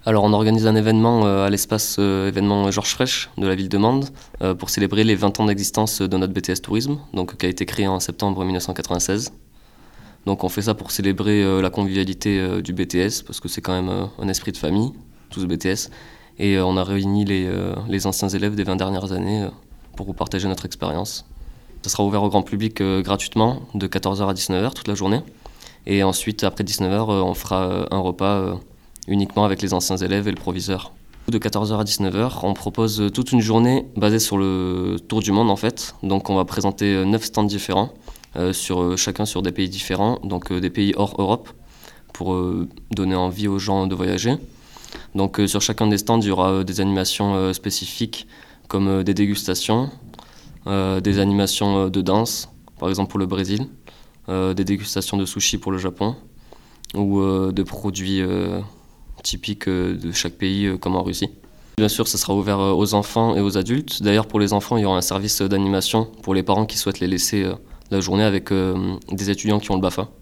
Alors on organise un événement à l'espace événement Georges Frêche de la ville de Mende pour célébrer les 20 ans d'existence de notre BTS Tourisme, donc, qui a été créé en septembre 1996. Donc on fait ça pour célébrer la convivialité du BTS, parce que c'est quand même un esprit de famille, tout ce BTS. Et on a réuni les anciens élèves des 20 dernières années pour vous partager notre expérience. Ça sera ouvert au grand public gratuitement de 14h à 19h toute la journée. Et ensuite, après 19h, on fera un repas uniquement avec les anciens élèves et le proviseur. De 14h à 19h, on propose toute une journée basée sur le tour du monde en fait. Donc on va présenter 9 stands différents, chacun sur des pays différents, donc des pays hors Europe, pour donner envie aux gens de voyager. Donc sur chacun des stands, il y aura des animations spécifiques comme des dégustations, des animations de danse, par exemple pour le Brésil, des dégustations de sushi pour le Japon, ou de produits typiques de chaque pays, comme en Russie. Bien sûr, ça sera ouvert aux enfants et aux adultes. D'ailleurs, pour les enfants, il y aura un service d'animation pour les parents qui souhaitent les laisser la journée avec des étudiants qui ont le BAFA.